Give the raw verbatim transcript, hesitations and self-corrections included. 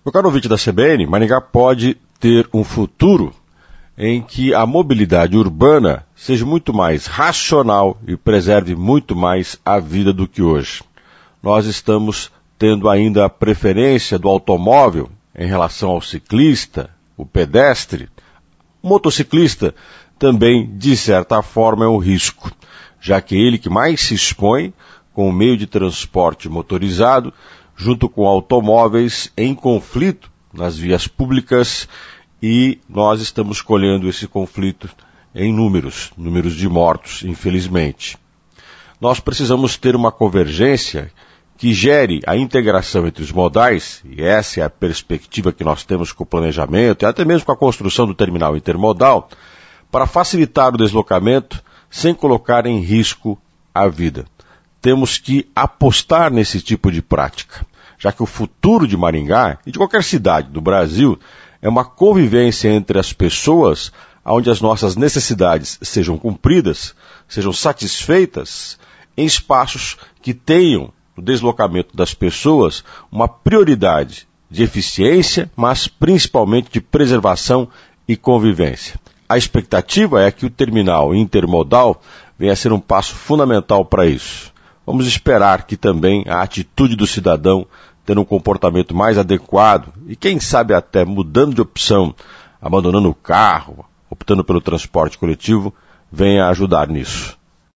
Meu caro ouvinte da C B N, Maringá pode ter um futuro em que a mobilidade urbana seja muito mais racional e preserve muito mais a vida do que hoje. Nós estamos tendo ainda a preferência do automóvel em relação ao ciclista, o pedestre. O motociclista também, de certa forma, é um risco, já que é ele que mais se expõe com o meio de transporte motorizado, junto com automóveis em conflito nas vias públicas, e nós estamos colhendo esse conflito em números, números de mortos, infelizmente. Nós precisamos ter uma convergência que gere a integração entre os modais, e essa é a perspectiva que nós temos com o planejamento, e até mesmo com a construção do terminal intermodal, para facilitar o deslocamento sem colocar em risco a vida. Temos que apostar nesse tipo de prática, já que o futuro de Maringá e de qualquer cidade do Brasil é uma convivência entre as pessoas, onde as nossas necessidades sejam cumpridas, sejam satisfeitas, em espaços que tenham no deslocamento das pessoas uma prioridade de eficiência, mas principalmente de preservação e convivência. A expectativa é que o terminal intermodal venha a ser um passo fundamental para isso. Vamos esperar que também a atitude do cidadão tendo um comportamento mais adequado e quem sabe até mudando de opção, abandonando o carro, optando pelo transporte coletivo, venha ajudar nisso.